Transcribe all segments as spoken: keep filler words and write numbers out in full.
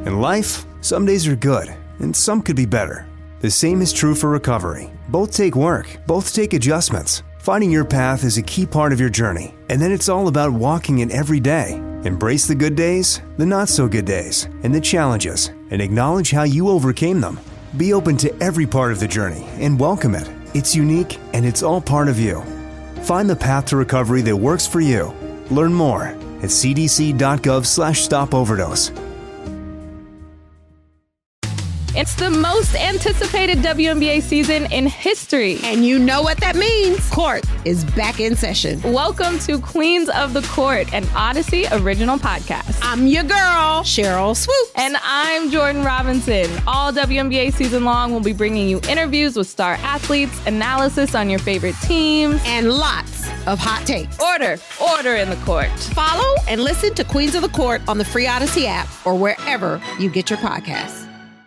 In life, some days are good, and some could be better. The same is true for recovery. Both take work, both take adjustments. Finding your path is a key part of your journey, and then it's all about walking it every day. Embrace the good days, the not-so-good days, and the challenges, and acknowledge how you overcame them. Be open to every part of the journey and welcome it. It's unique, and it's all part of you. Find the path to recovery that works for you. Learn more at c d c dot gov slash stop overdose. It's the most anticipated W N B A season in history. And you know what that means. Court is back in session. Welcome to Queens of the Court, an Odyssey original podcast. I'm your girl, Cheryl Swoops. And I'm Jordan Robinson. All W N B A season long, we'll be bringing you interviews with star athletes, analysis on your favorite teams, and lots of hot takes. Order, order in the court. Follow and listen to Queens of the Court on the free Odyssey app or wherever you get your podcasts.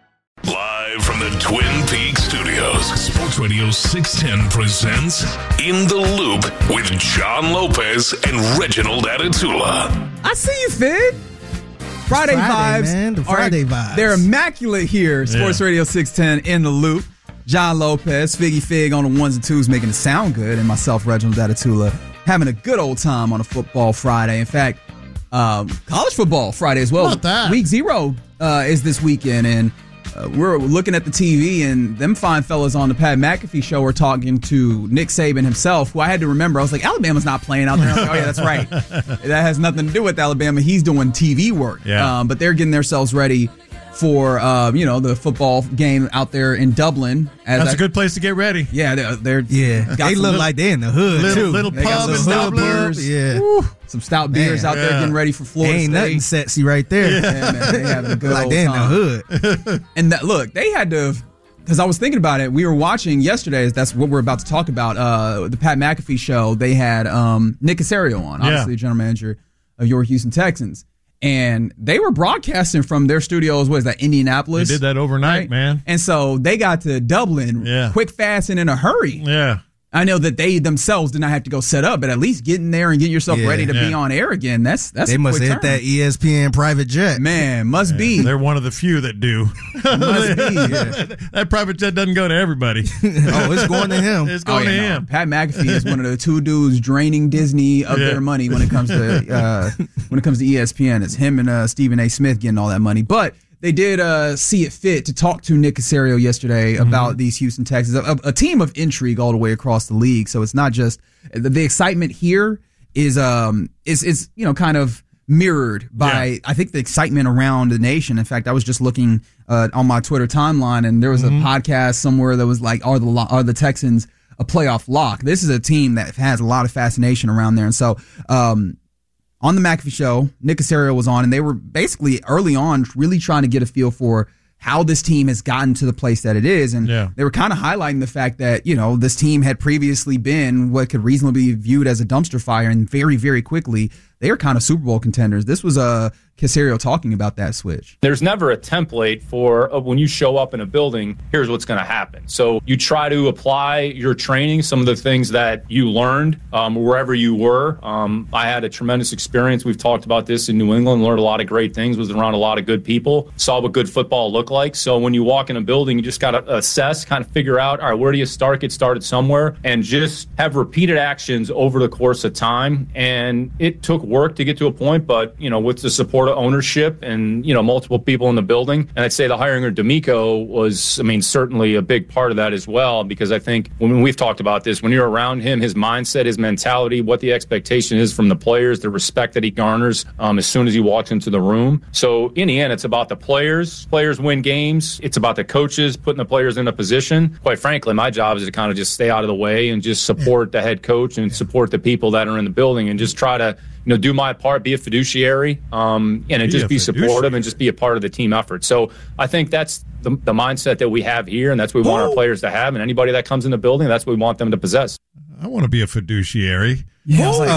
Live from the Twin Peaks studios, Sports Radio six ten presents In the Loop with John Lopez and Reginald Atatula. I see you, Fig. Friday, Friday vibes. Man, the Friday are, vibes. They're immaculate here. Sports yeah. Radio six ten In the Loop. John Lopez, Figgy Fig on the ones and twos making it sound good, and myself, Reginald Atatula, having a good old time on a football Friday. In fact, um, college football Friday as well. About that. Week zero uh, is this weekend, and Uh, we're looking at the T V, and them fine fellas on the Pat McAfee show were talking to Nick Saban himself, who I had to remember. I was like, Alabama's not playing out there. I was like, oh, yeah, that's right. That has nothing to do with Alabama. He's doing T V work. Yeah. Um, but they're getting themselves ready for, uh, you know, the football game out there in Dublin. As That's I, a good place to get ready. Yeah, they're, they're yeah. They look little, like they're in the hood little, too. Little they got pub some in hood Dublin. beers, yeah, Woo, some stout beers man, out there yeah. getting ready for Florida ain't State. nothing sexy right there. Yeah, man, they having a good like old they in time. the hood. And that, look, they had to, because I was thinking about it. We were watching yesterday. That's what we're about to talk about. Uh, the Pat McAfee show. They had um, Nick Caserio on, obviously yeah. general manager of your Houston Texans, and they were broadcasting from their studios. What is that, Indianapolis? They did that overnight, right? man. And so they got to Dublin yeah. quick, fast, and in a hurry. Yeah. I know that they themselves did not have to go set up, but at least getting there and getting yourself Yeah. ready to Yeah. be on air again. That's that's They a must quick hit turn. that E S P N private jet. Man, must Yeah. be. They're one of the few that do. Must be. Yeah. That private jet doesn't go to everybody. Oh, it's going to him. It's going Oh, to yeah, no. him. Pat McAfee is one of the two dudes draining Disney of Yeah. their money when it comes to uh, when it comes to E S P N. It's him and uh, Stephen A. Smith getting all that money. But they did uh, see it fit to talk to Nick Caserio yesterday mm-hmm. about these Houston Texans, a, a team of intrigue all the way across the league. So it's not just the, the excitement here is um is is you know kind of mirrored by Yeah. I think the excitement around the nation. In fact, I was just looking uh, on my Twitter timeline, and there was Mm-hmm. a podcast somewhere that was like, "Are the lo- are the Texans a playoff lock?" This is a team that has a lot of fascination around there, and so um, on the McAfee show, Nick Caserio was on, and they were basically early on really trying to get a feel for how this team has gotten to the place that it is. And Yeah. they were kind of highlighting the fact that, you know, this team had previously been what could reasonably be viewed as a dumpster fire, and very, very quickly, they were kind of Super Bowl contenders. This was uh, Caserio talking about that switch. There's never a template for uh, when you show up in a building, here's what's going to happen. So you try to apply your training, some of the things that you learned um, wherever you were. Um, I had a tremendous experience. We've talked about this in New England, learned a lot of great things, was around a lot of good people, saw what good football looked like. So when you walk in a building, you just got to assess, kind of figure out, all right, where do you start? Get started somewhere, and just have repeated actions over the course of time. And it took work to get to a point, but, you know, with the support of ownership and, you know, multiple people in the building. And I'd say the hiring of D'Amico was, I mean, certainly a big part of that as well, because I think when we've talked about this, when you're around him, his mindset, his mentality, what the expectation is from the players, the respect that he garners um, as soon as he walks into the room. So in the end, it's about the players. Players win games. It's about the coaches putting the players in a position. Quite frankly, my job is to kind of just stay out of the way and just support the head coach and support the people that are in the building and just try to, you know, do my part, be a fiduciary, um, and Be just a be fiduciary. supportive and just be a part of the team effort. So I think that's the, the mindset that we have here, and that's what we want our players to have. And anybody that comes in the building, that's what we want them to possess. I want to be a fiduciary. Yeah, I was like,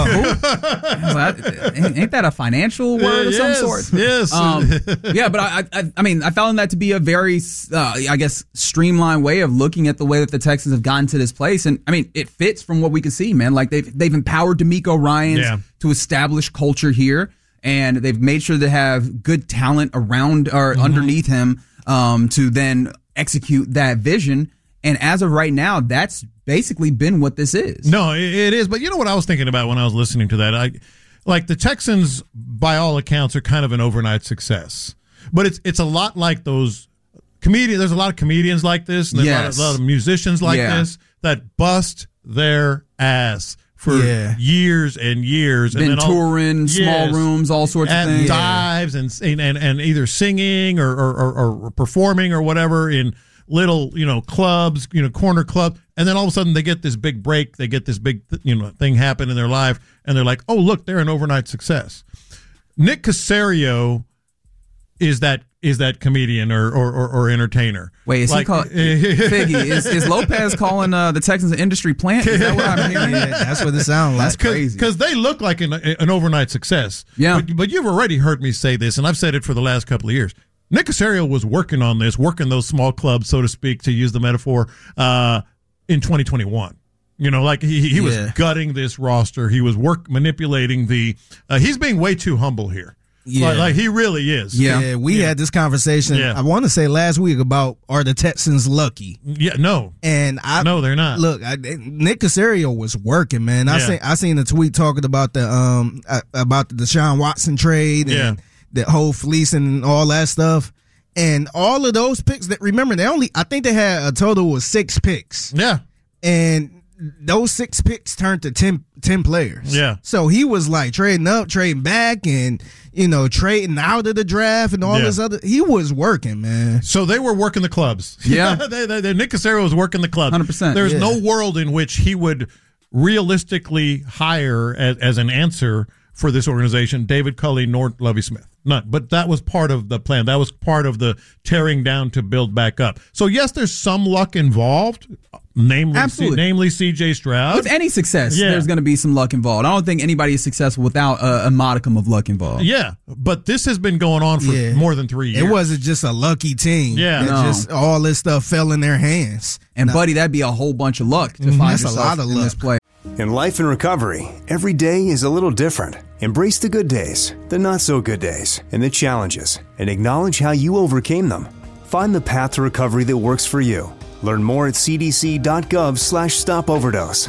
I was like, ain't ain't that a financial word of yes, some sort? Yes. Um, yeah, but I, I, I mean, I found that to be a very, uh, I guess, streamlined way of looking at the way that the Texans have gotten to this place, and I mean, it fits from what we can see, man. Like they've they've empowered D'Amico Ryans Yeah. to establish culture here. and they've made sure to have good talent around or mm-hmm. underneath him um, to then execute that vision. And as of right now, that's basically been what this is. No, it is. But you know what I was thinking about when I was listening to that? I, like the Texans, by all accounts, are kind of an overnight success. But it's it's a lot like those comedians. There's a lot of comedians like this, and there's Yes. a, lot of, a lot of musicians like Yeah. this that bust their ass for Yeah. years and years. Been and then all- touring, small Yes. rooms, all sorts and of things. dives and, and and either singing or, or, or, or performing or whatever in little, you know, clubs, you know, corner club, and then all of a sudden they get this big break, they get this big, you know, thing happen in their life, and they're like, oh, look, they're an overnight success. Nick Caserio is that is that comedian or or, or, or entertainer. Wait, is like, he call, Figgy, is, is Lopez calling uh, the Texans an industry plant? Is that what I'm hearing? Yeah, that's what it sounds like. That's crazy. Because they look like an, an overnight success. Yeah. But, but you've already heard me say this, and I've said it for the last couple of years. Nick Caserio was working on this, working those small clubs, so to speak, to use the metaphor, uh, in twenty twenty-one. You know, like he he was Yeah. gutting this roster. He was work manipulating the. Uh, he's being way too humble here. Yeah. Like, like he really is. Yeah. Yeah, we Yeah. had this conversation, Yeah. I want to say last week, about are the Texans lucky? Yeah. No. And I No, they're not. Look, I, Nick Caserio was working, man. I Yeah. seen I seen a tweet talking about the um uh, about the Deshaun Watson trade and Yeah. the whole fleecing and all that stuff. And all of those picks that remember they only I think they had a total of six picks. Yeah. And those six picks turned to ten, ten players. Yeah. So he was like trading up, trading back, and, you know, trading out of the draft and all Yeah. this other. He was working, man. So they were working the clubs. Yeah. they, they, they, Nick Caserio was working the clubs. one hundred percent. There's Yeah. no world in which he would realistically hire as, as an answer for this organization David Culley nor Lovie Smith. None. But that was part of the plan. That was part of the tearing down to build back up. So yes, there's some luck involved, namely, C, Absolutely. namely C J Stroud. With any success, Yeah. there's going to be some luck involved. I don't think anybody is successful without a, a modicum of luck involved. Yeah, but this has been going on for Yeah. more than three years. It wasn't just a lucky team. Yeah. It No. just all this stuff fell in their hands. And, No. buddy, that'd be a whole bunch of luck to find Mm-hmm. That's a yourself lot of in luck. this play. In life and recovery, every day is a little different. Embrace the good days, the not so good days, and the challenges, and acknowledge how you overcame them. Find the path to recovery that works for you. Learn more at cdc.gov slash stop overdose.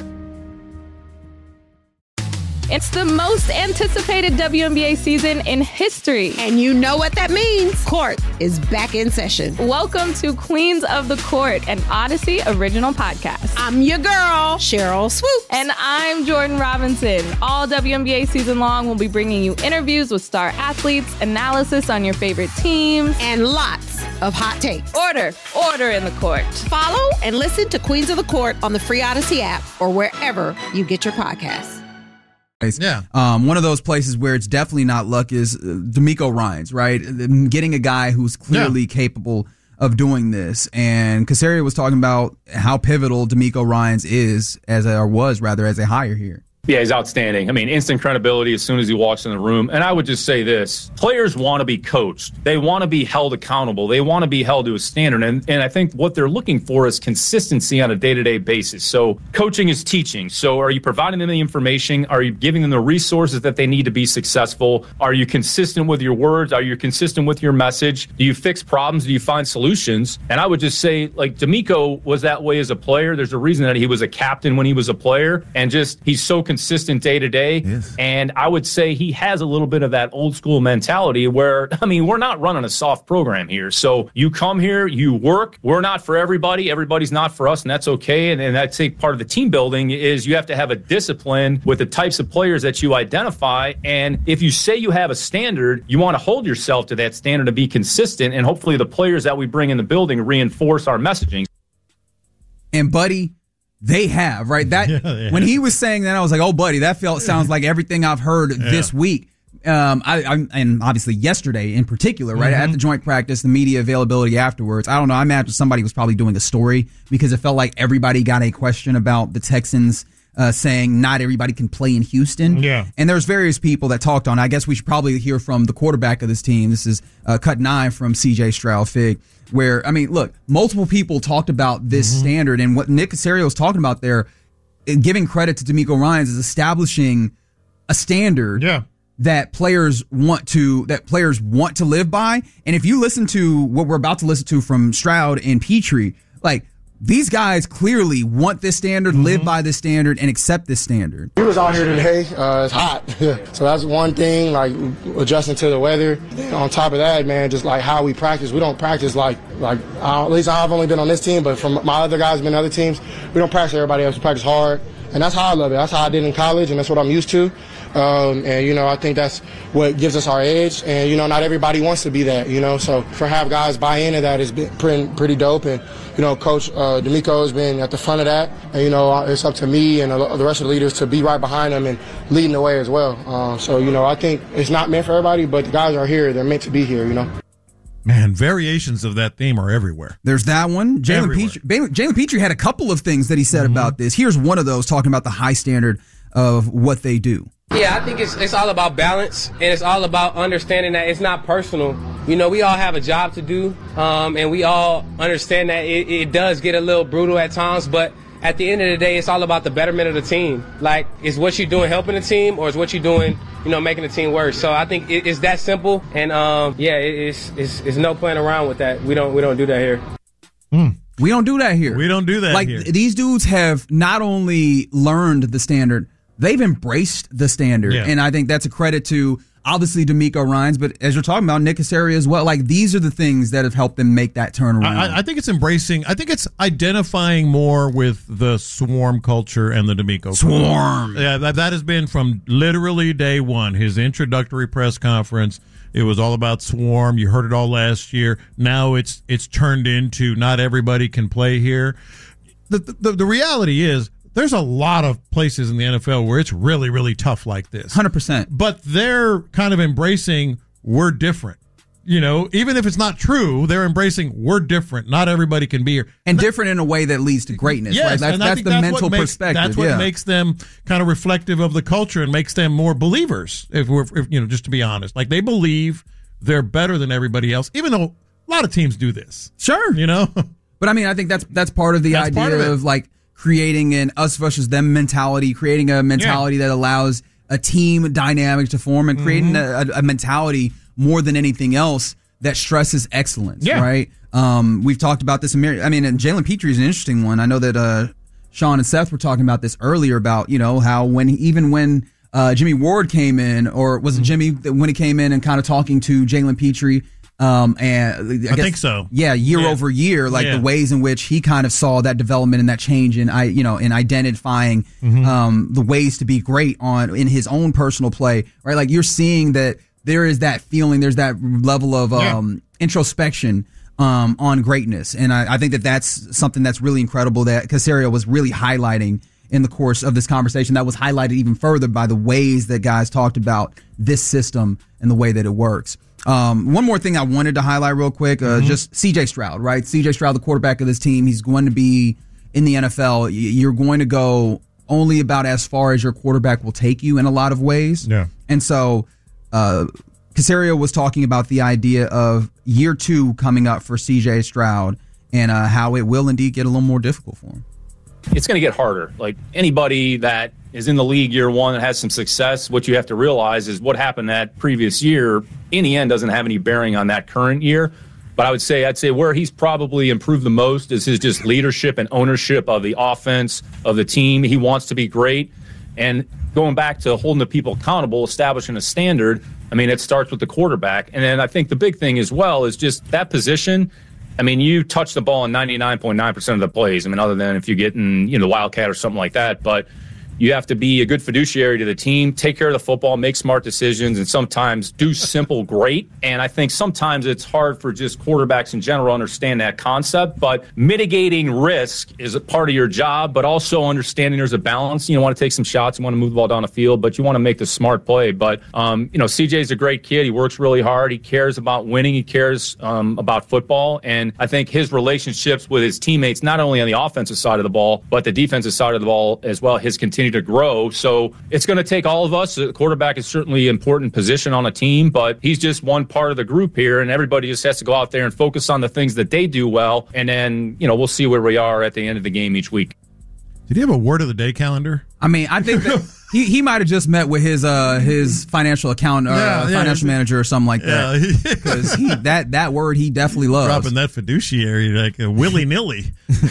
It's the most anticipated W N B A season in history. And you know what that means. Court is back in session. Welcome to Queens of the Court, an Odyssey original podcast. I'm your girl, Cheryl Swoop. And I'm Jordan Robinson. All W N B A season long, we'll be bringing you interviews with star athletes, analysis on your favorite teams, And lots of hot takes. order, order in the court. Follow and listen to Queens of the Court on the free Odyssey app or wherever you get your podcasts. Yeah. Um, one of those places where it's definitely not luck is uh, D'Amico Ryans, right? Getting a guy who's clearly Yeah. capable of doing this. And Caserio was talking about how pivotal D'Amico Ryans is, as a, or was rather, as a hire here. Yeah, he's outstanding. I mean, instant credibility as soon as he walks in the room. And I would just say this, players want to be coached. They want to be held accountable. They want to be held to a standard. And, and I think what they're looking for is consistency on a day-to-day basis. So coaching is teaching. So are you providing them the information? Are you giving them the resources that they need to be successful? Are you consistent with your words? Are you consistent with your message? Do you fix problems? Do you find solutions? And I would just say, like, D'Amico was that way as a player. There's a reason that he was a captain when he was a player. And just, he's so consistent day to day. Yes. And I would say he has a little bit of that old school mentality where, I mean, we're not running a soft program here. So you come here, you work. We're not for everybody. Everybody's not for us, and that's okay. And, and that's a part of the team building is you have to have a discipline with the types of players that you identify. And if you say you have a standard, you want to hold yourself to that standard to be consistent. And hopefully the players that we bring in the building reinforce our messaging. And, buddy, they have, right? That Yeah, they when have. he was saying that, I was like, "Oh, buddy, that felt sounds like everything I've heard this week." Um, I, I and obviously yesterday in particular, right Mm-hmm. at the joint practice, the media availability afterwards. I don't know. I imagine somebody was probably doing a story because it felt like everybody got a question about the Texans uh, saying not everybody can play in Houston. Yeah. And there's various people that talked on. I guess we should probably hear from the quarterback of this team. This is uh, cut nine from C J Stroud Fig. Where, I mean, look, multiple people talked about this Mm-hmm. standard, and what Nick Caserio is talking about there, giving credit to D'Amico Ryans, is establishing a standard Yeah. that players want to that players want to live by. And if you listen to what we're about to listen to from Stroud and Petrie, like these guys clearly want this standard, mm-hmm. live by this standard, and accept this standard. We was out here today. Uh, it's hot, so that's one thing. Like adjusting to the weather. On top of that, man, just like how we practice. We don't practice like like uh, at least I've only been on this team, but from my other guys been on other teams, we don't practice everybody else. We practice hard, and that's how I love it. That's how I did in college, and that's what I'm used to. Um, and, you know, I think that's what gives us our edge. And, you know, not everybody wants to be that, you know. So for have guys buy into that has been pretty, pretty dope. And, you know, Coach uh, D'Amico has been at the front of that. And, you know, it's up to me and the rest of the leaders to be right behind them and leading the way as well. Uh, so, you know, I think it's not meant for everybody, but the guys are here. They're meant to be here, you know. Man, variations of that theme are everywhere. There's that one. Jalen Petrie, Jalen Petrie had a couple of things that he said mm-hmm. about this. Here's one of those, talking about the high standard of what they do. Yeah, I think it's it's all about balance, and it's all about understanding that it's not personal. You know, we all have a job to do, um, and we all understand that it, it does get a little brutal at times, but at the end of the day, it's all about the betterment of the team. Like, is what you're doing helping the team, or is what you're doing, you know, making the team worse? So I think it, it's that simple, and um, yeah, it, it's, it's it's no playing around with that. We don't we don't do that here. Mm. We don't do that here. We don't do that like, here. Like, these dudes have not only learned the standard, they've embraced the standard. Yeah. And I think that's a credit to, obviously, D'Amico Ryans, but as you're talking about, Nick Caserio as well. Like, these are the things that have helped them make that turnaround. I, I think it's embracing, I think it's identifying more with the swarm culture and the D'Amico Swarm. Culture. Yeah, that, that has been from literally day one. His introductory press conference, it was all about swarm. You heard it all last year. Now it's it's turned into not everybody can play here. The, the, the reality is, there's a lot of places in the N F L where it's really, really tough like this. one hundred percent. But they're kind of embracing we're different. You know, even if it's not true, they're embracing we're different. Not everybody can be here. And that, different in a way that leads to greatness. Yes, right? That's, and that's the that's mental makes, perspective. That's what yeah. makes them kind of reflective of the culture and makes them more believers, if we're, if, you know, just to be honest. Like, they believe they're better than everybody else, even though a lot of teams do this. Sure. You know? But, I mean, I think that's that's part of the that's idea part of, of, like, creating an us versus them mentality, creating a mentality yeah. that allows a team dynamic to form, and creating mm-hmm. a, a mentality more than anything else that stresses excellence, yeah. right? Um, we've talked about this. I mean, and Jalen Petrie is an interesting one. I know that uh, Sean and Seth were talking about this earlier about, you know, how when even when uh, Jimmy Ward came in, or was mm-hmm. it Jimmy that when he came in and kind of talking to Jalen Petrie, Um, and I, I guess, think so. Yeah, year yeah. over year, like yeah. the ways in which he kind of saw that development and that change in, I, you know, in identifying mm-hmm. um, the ways to be great on in his own personal play, right? Like, you're seeing that there is that feeling, there's that level of um, yeah. introspection um, on greatness, and I, I think that that's something that's really incredible that Caserio was really highlighting in the course of this conversation. That was highlighted even further by the ways that guys talked about this system and the way that it works. Um, one more thing I wanted to highlight real quick, uh, mm-hmm. just C J Stroud, right? C J Stroud, the quarterback of this team, he's going to be in the N F L. You're going to go only about as far as your quarterback will take you in a lot of ways. Yeah. And so, uh, Caserio was talking about the idea of year two coming up for C J Stroud and uh, how it will indeed get a little more difficult for him. It's going to get harder. Like, anybody that is in the league year one and has some success, what you have to realize is what happened that previous year, in the end, doesn't have any bearing on that current year. But I would say, I'd say where he's probably improved the most is his just leadership and ownership of the offense, of the team. He wants to be great. And going back to holding the people accountable, establishing a standard, I mean, it starts with the quarterback. And then I think the big thing as well is just that position. I mean, you touch the ball in ninety-nine point nine percent of the plays. I mean, other than if you get in, you know, the Wildcat or something like that. But you have to be a good fiduciary to the team, take care of the football, make smart decisions, and sometimes do simple great. And I think sometimes it's hard for just quarterbacks in general to understand that concept. But mitigating risk is a part of your job, but also understanding there's a balance. You want to take some shots, you want to move the ball down the field, but you want to make the smart play. But, um, you know, C J's a great kid. He works really hard. He cares about winning. He cares um, about football. And I think his relationships with his teammates, not only on the offensive side of the ball, but the defensive side of the ball as well, has continued to grow. So it's going to take all of us. The quarterback is certainly an important position on a team, but he's just one part of the group here, and everybody just has to go out there and focus on the things that they do well, and then, you know, we'll see where we are at the end of the game each week. Did you have a word of the day calendar? I mean, I think that he he might have just met with his uh his financial account or Yeah, uh, yeah. financial manager or something like that. Yeah. Because he that that word he definitely loves. Dropping that fiduciary like a willy nilly.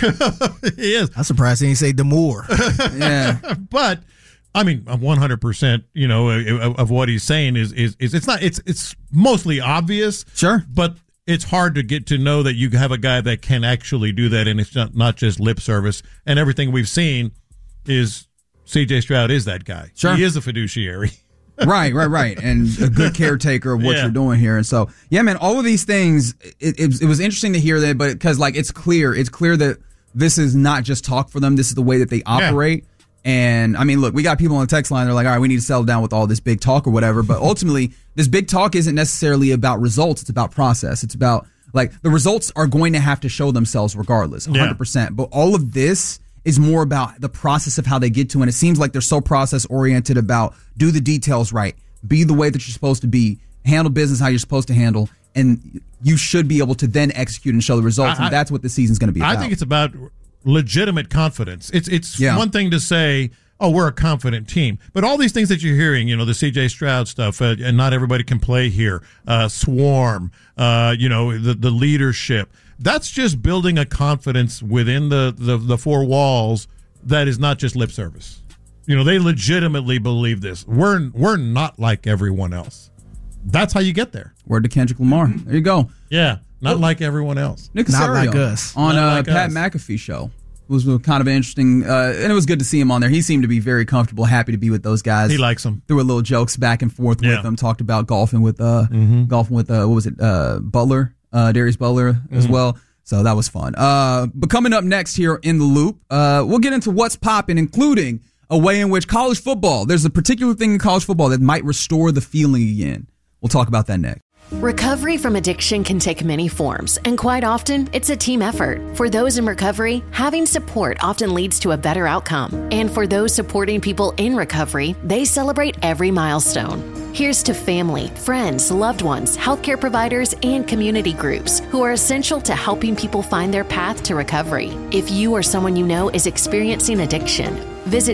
He is. I'm surprised he didn't say Demore. Yeah. But I mean, one hundred percent, you know, of, of what he's saying is, is is it's not it's it's mostly obvious. Sure. But it's hard to get to know that you have a guy that can actually do that, and it's not, not just lip service. And everything we've seen is C J Stroud is that guy. Sure. He is a fiduciary. Right, right, right. And a good caretaker of what Yeah. you're doing here. And so, yeah, man, all of these things, it, it, it was interesting to hear that, but because, like, it's clear, it's clear that this is not just talk for them. This is the way that they operate. And, I mean, look, we got people on the text line. They're like, all right, we need to settle down with all this big talk or whatever. But ultimately, this big talk isn't necessarily about results. It's about process. It's about, like, the results are going to have to show themselves regardless, one hundred percent. But all of this is more about the process of how they get to. And it seems like they're so process oriented about do the details right, be the way that you're supposed to be, handle business how you're supposed to handle. And you should be able to then execute and show the results. I, and that's what the season's going to be about. I think it's about legitimate confidence. It's it's Yeah. one thing to say, oh, we're a confident team. But all these things that you're hearing, you know, the C J Stroud stuff, uh, and not everybody can play here, uh, swarm, uh, you know, the, the leadership, that's just building a confidence within the, the, the four walls that is not just lip service. You know, they legitimately believe this. We're we're not like everyone else. That's how you get there. Word to Kendrick Lamar. There you go. Yeah, not like everyone else. Nick Not Casario like us. on Not uh, like Pat us. McAfee show. It was kind of interesting, uh, and it was good to see him on there. He seemed to be very comfortable, happy to be with those guys. He likes them. Threw a little jokes back and forth Yeah. with them. Talked about golfing with uh, golfing with uh, what was it, uh, Butler, uh, Darius Butler as well. So that was fun. Uh, but coming up next here in the Loop, uh, we'll get into what's popping, including a way in which college football. There's a particular thing in college football that might restore the feeling again. We'll talk about that next. Recovery from addiction can take many forms, and quite often, it's a team effort. For those in recovery, having support often leads to a better outcome. And for those supporting people in recovery, they celebrate every milestone. Here's to family, friends, loved ones, healthcare providers, and community groups who are essential to helping people find their path to recovery. If you or someone you know is experiencing addiction, visit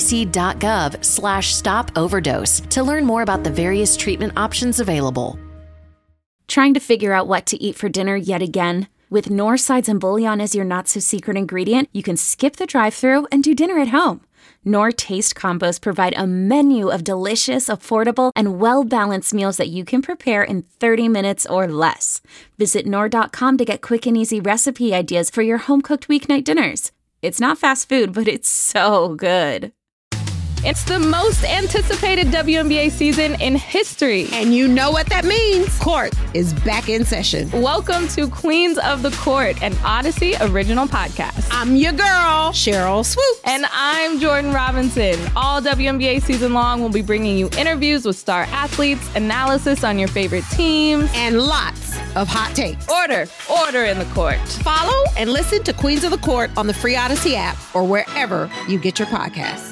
cdc.gov slash stop overdose to learn more about the various treatment options available. Trying to figure out what to eat for dinner yet again? With Knorr sides and bouillon as your not-so-secret ingredient, you can skip the drive-thru and do dinner at home. Knorr Taste Combos provide a menu of delicious, affordable, and well-balanced meals that you can prepare in thirty minutes or less. Visit Knorr dot com to get quick and easy recipe ideas for your home-cooked weeknight dinners. It's not fast food, but it's so good. It's the most anticipated W N B A season in history. And you know what that means. Court is back in session. Welcome to Queens of the Court, an Odyssey original podcast. I'm your girl, Cheryl Swoop. And I'm Jordan Robinson. All W N B A season long, we'll be bringing you interviews with star athletes, analysis on your favorite teams, And lots of hot takes. order, order in the court. Follow and listen to Queens of the Court on the free Odyssey app or wherever you get your podcasts.